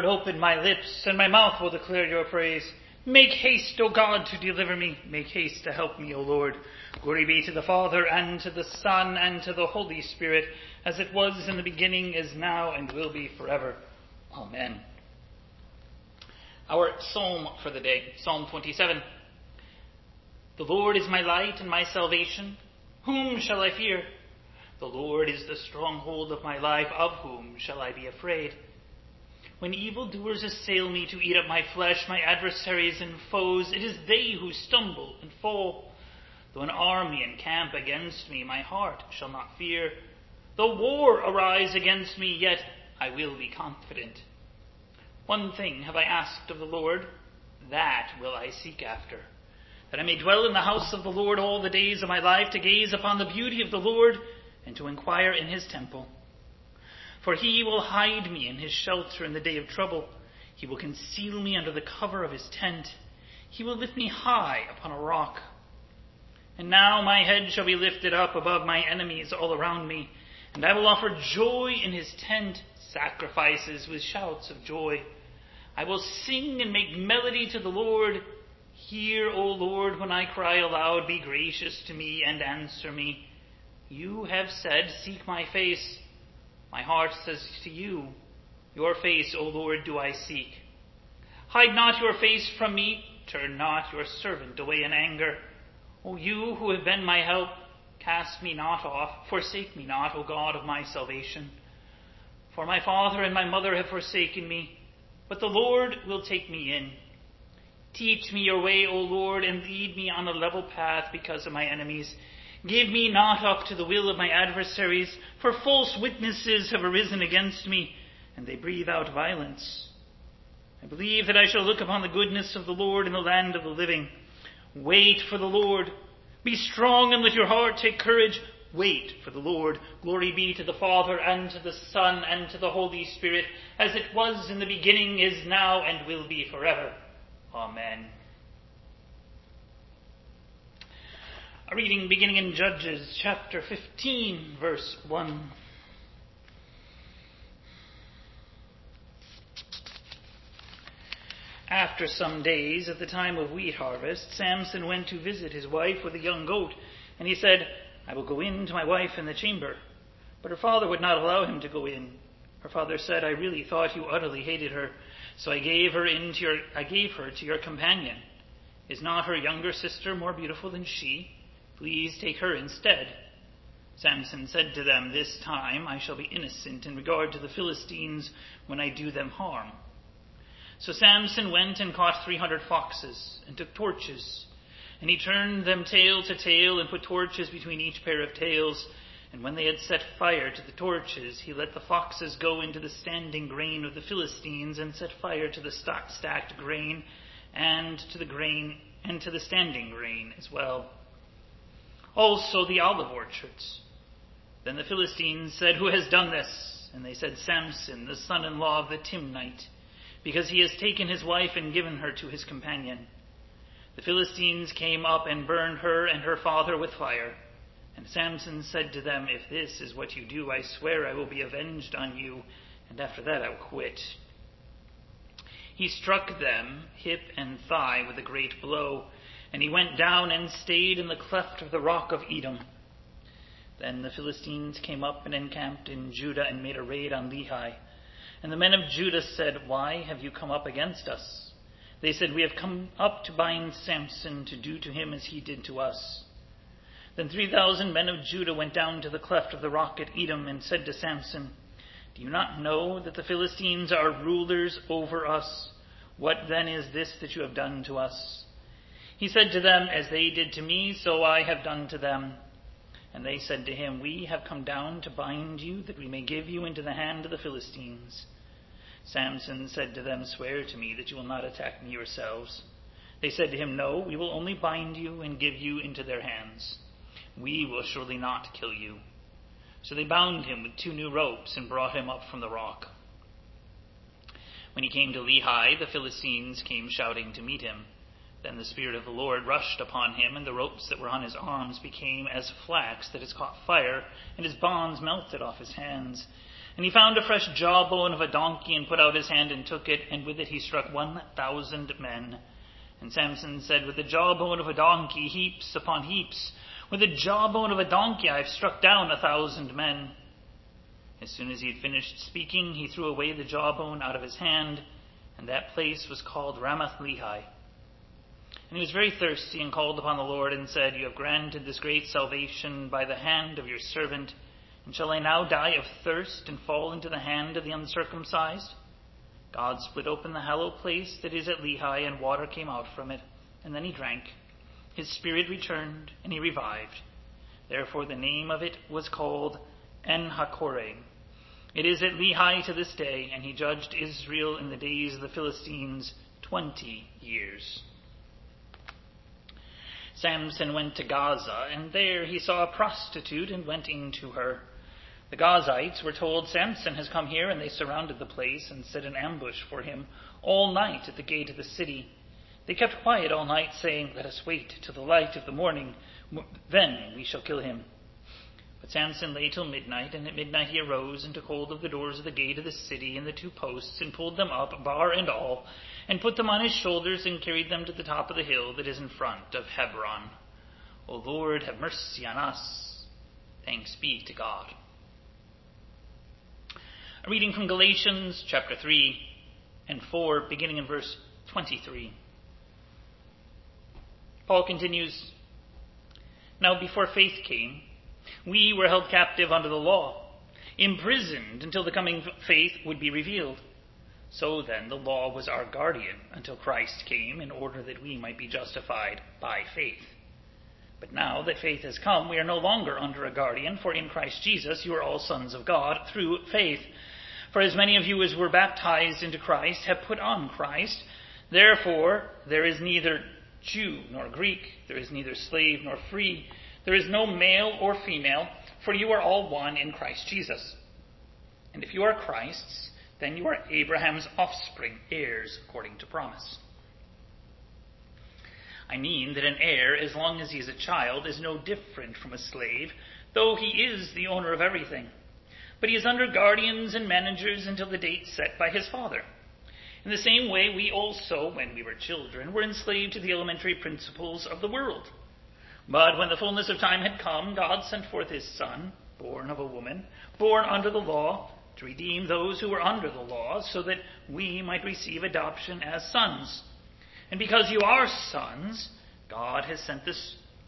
open my lips, and my mouth will declare your praise. Make haste, O God, to deliver me. Make haste to help me, O Lord. Glory be to the Father, and to the Son, and to the Holy Spirit, as it was in the beginning, is now, and will be forever. Amen. Our psalm for the day, Psalm 27. The Lord is my light and my salvation. Whom shall I fear? The Lord is the stronghold of my life. Of whom shall I be afraid? When evildoers assail me to eat up my flesh, my adversaries and foes, it is they who stumble and fall. Though an army encamp against me, my heart shall not fear. Though war arise against me, yet I will be confident. One thing have I asked of the Lord, that will I seek after, that I may dwell in the house of the Lord all the days of my life, to gaze upon the beauty of the Lord, and to inquire in his temple. For he will hide me in his shelter in the day of trouble. He will conceal me under the cover of his tent. He will lift me high upon a rock. And now my head shall be lifted up above my enemies all around me, and I will offer joy in his tent, sacrifices with shouts of joy. I will sing and make melody to the Lord. Hear, O Lord, when I cry aloud. Be gracious to me and answer me. You have said, seek my face. My heart says to you, your face, O Lord, do I seek. Hide not your face from me. Turn not your servant away in anger. O you who have been my help, cast me not off. Forsake me not, O God of my salvation. For my father and my mother have forsaken me, but the Lord will take me in. Teach me your way, O Lord, and lead me on a level path because of my enemies. Give me not up to the will of my adversaries, for false witnesses have arisen against me, and they breathe out violence. I believe that I shall look upon the goodness of the Lord in the land of the living. Wait for the Lord. Be strong and let your heart take courage. Wait for the Lord. Glory be to the Father, and to the Son, and to the Holy Spirit, as it was in the beginning, is now, and will be forever. Amen. A reading beginning in Judges chapter 15, verse 1. After some days, at the time of wheat harvest, Samson went to visit his wife with a young goat, and he said, I will go in to my wife in the chamber. But her father would not allow him to go in. Her father said, I really thought you utterly hated her, so I gave her to your companion. Is not her younger sister more beautiful than she? Please take her instead. Samson said to them, This time I shall be innocent in regard to the Philistines when I do them harm. So Samson went and caught 300 foxes and took torches, and he turned them tail to tail and put torches between each pair of tails. And when they had set fire to the torches, he let the foxes go into the standing grain of the Philistines, and set fire to the stacked grain, and to the standing grain as well. Also the olive orchards. Then the Philistines said, Who has done this? And they said, Samson, the son-in-law of the Timnite, because he has taken his wife and given her to his companion. The Philistines came up and burned her and her father with fire. And Samson said to them, If this is what you do, I swear I will be avenged on you, and after that I will quit. He struck them, hip and thigh, with a great blow, and he went down and stayed in the cleft of the rock of Edom. Then the Philistines came up and encamped in Judah and made a raid on Lehi. And the men of Judah said, Why have you come up against us? They said, We have come up to bind Samson, to do to him as he did to us. Then 3,000 men of Judah went down to the cleft of the rock at Edom and said to Samson, Do you not know that the Philistines are rulers over us? What then is this that you have done to us? He said to them, As they did to me, so I have done to them. And they said to him, We have come down to bind you, that we may give you into the hand of the Philistines. Samson said to them, Swear to me that you will not attack me yourselves. They said to him, No, we will only bind you and give you into their hands. We will surely not kill you. So they bound him with 2 new ropes and brought him up from the rock. When he came to Lehi, the Philistines came shouting to meet him. Then the Spirit of the Lord rushed upon him, and the ropes that were on his arms became as flax that has caught fire, and his bonds melted off his hands. And he found a fresh jawbone of a donkey, and put out his hand and took it, and with it he struck 1,000 men. And Samson said, with the jawbone of a donkey, heaps upon heaps. With the jawbone of a donkey I have struck down 1,000 men. As soon as he had finished speaking, he threw away the jawbone out of his hand, and that place was called Ramath-Lehi. And he was very thirsty, and called upon the Lord, and said, You have granted this great salvation by the hand of your servant, and shall I now die of thirst, and fall into the hand of the uncircumcised? God split open the hollow place that is at Lehi, and water came out from it, and then he drank. His spirit returned, and he revived. Therefore the name of it was called En-Hakkore. It is at Lehi to this day, and he judged Israel in the days of the Philistines 20 years. Samson went to Gaza, and there he saw a prostitute and went into her. The Gazites were told, Samson has come here, and they surrounded the place and set an ambush for him all night at the gate of the city. They kept quiet all night, saying, Let us wait till the light of the morning, then we shall kill him. But Samson lay till midnight, and at midnight he arose and took hold of the doors of the gate of the city and the 2 posts, and pulled them up, bar and all, and put them on his shoulders, and carried them to the top of the hill that is in front of Hebron. O Lord, have mercy on us. Thanks be to God. A reading from Galatians chapter 3 and 4, beginning in verse 23. Paul continues, Now before faith came, we were held captive under the law, imprisoned until the coming faith would be revealed. So then the law was our guardian until Christ came, in order that we might be justified by faith. But now that faith has come, we are no longer under a guardian, for in Christ Jesus you are all sons of God through faith. For as many of you as were baptized into Christ have put on Christ. Therefore there is neither Jew nor Greek, there is neither slave nor free, there is no male or female, for you are all one in Christ Jesus. And if you are Christ's, then you are Abraham's offspring, heirs according to promise. I mean that an heir, as long as he is a child, is no different from a slave, though he is the owner of everything. But he is under guardians and managers until the date set by his father. In the same way, we also, when we were children, were enslaved to the elementary principles of the world. But when the fullness of time had come, God sent forth his Son, born of a woman, born under the law, to redeem those who were under the law, so that we might receive adoption as sons. And because you are sons, God has sent the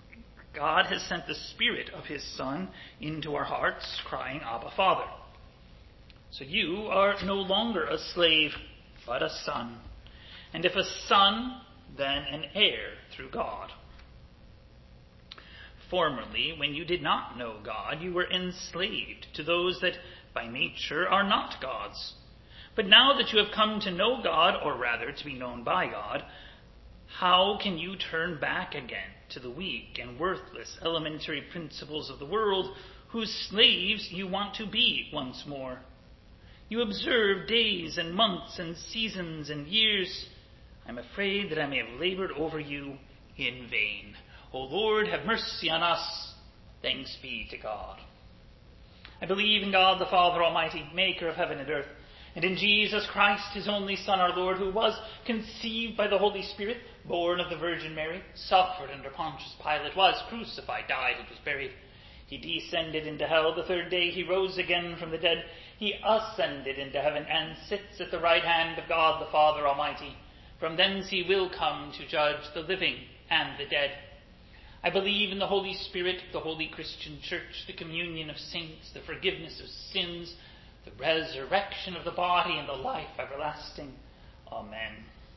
Spirit of his Son into our hearts, crying, Abba, Father. So you are no longer a slave, but a son. And if a son, then an heir through God. Formerly, when you did not know God, you were enslaved to those that by nature are not God's. But now that you have come to know God, or rather to be known by God, how can you turn back again to the weak and worthless elementary principles of the world, whose slaves you want to be once more? You observe days and months and seasons and years. I'm afraid that I may have labored over you in vain. O Lord, have mercy on us. Thanks be to God. I believe in God the Father Almighty, maker of heaven and earth, and in Jesus Christ, his only Son, our Lord, who was conceived by the Holy Spirit, born of the Virgin Mary, suffered under Pontius Pilate, was crucified, died, and was buried. He descended into hell. The third day he rose again from the dead. He ascended into heaven and sits at the right hand of God the Father Almighty. From thence he will come to judge the living and the dead. I believe in the Holy Spirit, the holy Christian Church, the communion of saints, the forgiveness of sins, the resurrection of the body, and the life everlasting. Amen.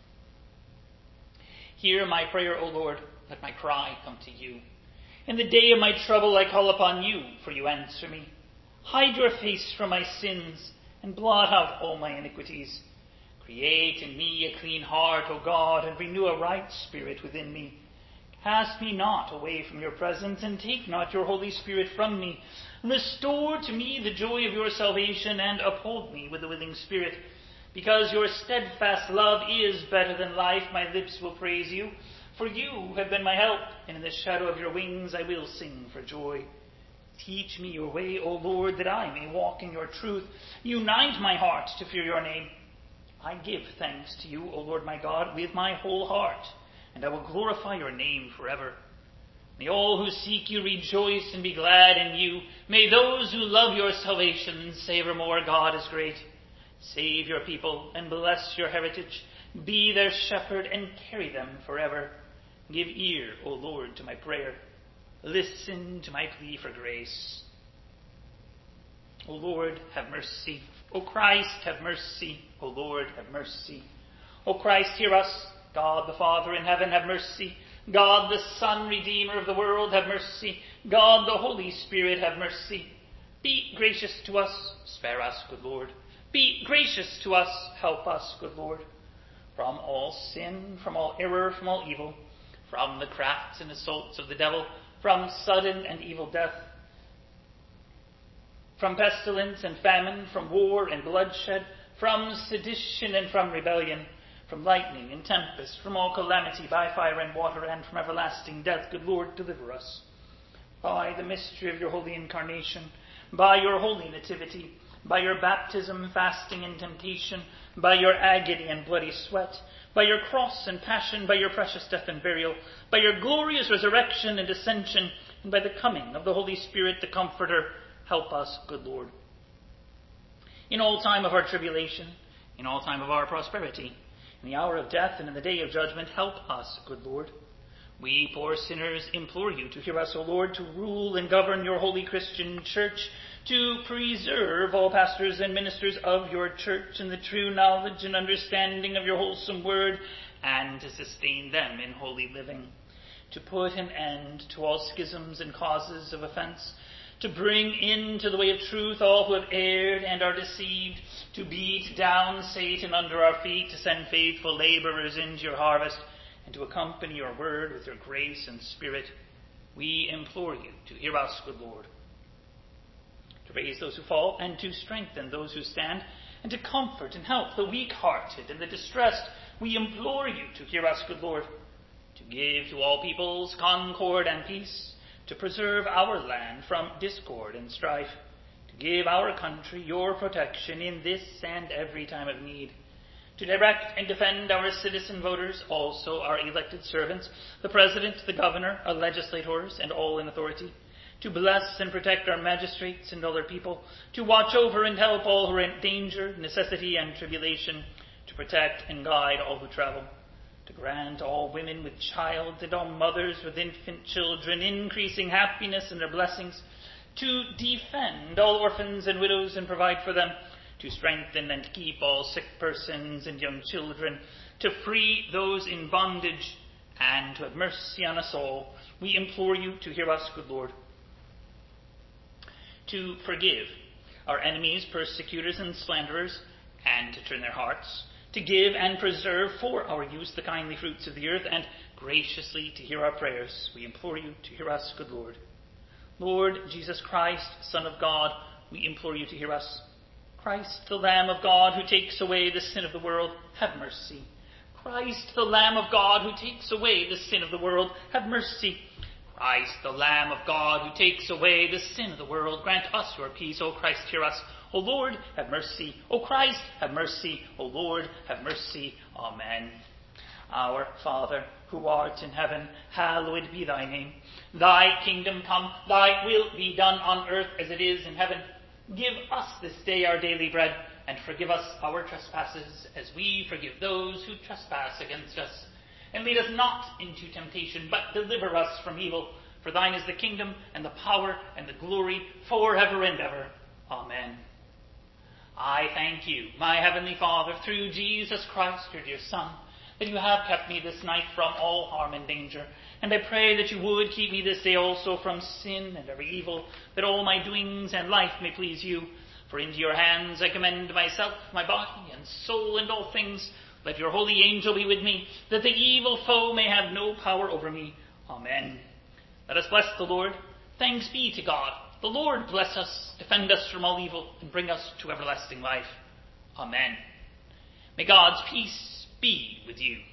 Hear my prayer, O Lord. Let my cry come to you. In the day of my trouble I call upon you, for you answer me. Hide your face from my sins, and blot out all my iniquities. Create in me a clean heart, O God, and renew a right spirit within me. Cast me not away from your presence, and take not your Holy Spirit from me. Restore to me the joy of your salvation, and uphold me with a willing spirit. Because your steadfast love is better than life, my lips will praise you. For you have been my help, and in the shadow of your wings I will sing for joy. Teach me your way, O Lord, that I may walk in your truth. Unite my heart to fear your name. I give thanks to you, O Lord my God, with my whole heart, and I will glorify your name forever. May all who seek you rejoice and be glad in you. May those who love your salvation say evermore, God is great. Save your people and bless your heritage. Be their shepherd and carry them forever. Give ear, O Lord, to my prayer. Listen to my plea for grace. O Lord, have mercy. O Christ, have mercy. O Lord, have mercy. O Christ, hear us. God the Father in heaven, have mercy. God the Son, Redeemer of the world, have mercy. God the Holy Spirit, have mercy. Be gracious to us. Spare us, good Lord. Be gracious to us. Help us, good Lord. From all sin, from all error, from all evil, from the crafts and assaults of the devil, from sudden and evil death, from pestilence and famine, from war and bloodshed, from sedition and from rebellion, from lightning and tempest, from all calamity by fire and water, and from everlasting death, good Lord, deliver us. By the mystery of your holy incarnation, by your holy nativity, by your baptism, fasting, and temptation, by your agony and bloody sweat, by your cross and passion, by your precious death and burial, by your glorious resurrection and ascension, and by the coming of the Holy Spirit, the Comforter, help us, good Lord. In all time of our tribulation, in all time of our prosperity, in the hour of death and in the day of judgment, help us, good Lord. We poor sinners implore you to hear us, O Lord, to rule and govern your holy Christian church, to preserve all pastors and ministers of your church in the true knowledge and understanding of your wholesome word, and to sustain them in holy living, to put an end to all schisms and causes of offense, to bring into the way of truth all who have erred and are deceived, to beat down Satan under our feet, to send faithful laborers into your harvest, and to accompany your word with your grace and spirit. We implore you to hear us, good Lord. To raise those who fall, and to strengthen those who stand, and to comfort and help the weak-hearted and the distressed, we implore you to hear us, good Lord. To give to all peoples concord and peace, to preserve our land from discord and strife, to give our country your protection in this and every time of need, to direct and defend our citizen voters, also our elected servants, the President, the Governor, our legislators, and all in authority, to bless and protect our magistrates and other people, to watch over and help all who are in danger, necessity, and tribulation, to protect and guide all who travel, to grant all women with child and all mothers with infant children increasing happiness and their blessings, to defend all orphans and widows and provide for them, to strengthen and keep all sick persons and young children, to free those in bondage, and to have mercy on us all. We implore you to hear us, good Lord. To forgive our enemies, persecutors, and slanderers, and to turn their hearts, to give and preserve for our use the kindly fruits of the earth, and graciously to hear our prayers. We implore you to hear us, good Lord. Lord Jesus Christ, Son of God, we implore you to hear us. Christ, the Lamb of God, who takes away the sin of the world, have mercy. Christ, the Lamb of God, who takes away the sin of the world, have mercy. Christ, the Lamb of God, who takes away the sin of the world, grant us your peace. O Christ, hear us. O Lord, have mercy. O Christ, have mercy. O Lord, have mercy. Amen. Our Father, who art in heaven, hallowed be thy name. Thy kingdom come, thy will be done on earth as it is in heaven. Give us this day our daily bread, and forgive us our trespasses, as we forgive those who trespass against us. And lead us not into temptation, but deliver us from evil. For thine is the kingdom, and the power, and the glory, forever and ever. Amen. I thank you, my heavenly Father, through Jesus Christ, your dear Son, that you have kept me this night from all harm and danger. And I pray that you would keep me this day also from sin and every evil, that all my doings and life may please you. For into your hands I commend myself, my body and soul, and all things. Let your holy angel be with me, that the evil foe may have no power over me. Amen. Let us bless the Lord. Thanks be to God. The Lord bless us, defend us from all evil, and bring us to everlasting life. Amen. May God's peace be with you.